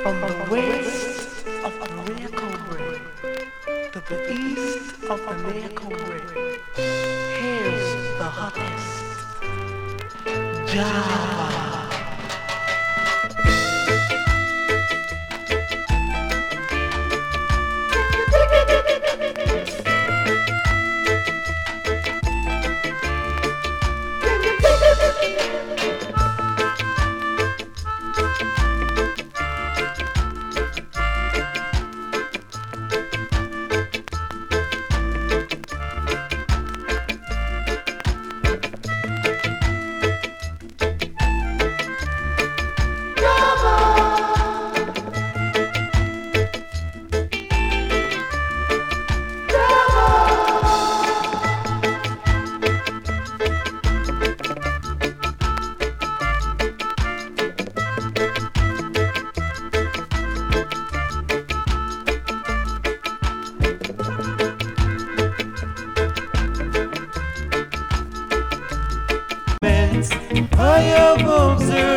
From the west of the Miracle Ring to the east of the Miracle Ring, here's the hottest Java. I have observed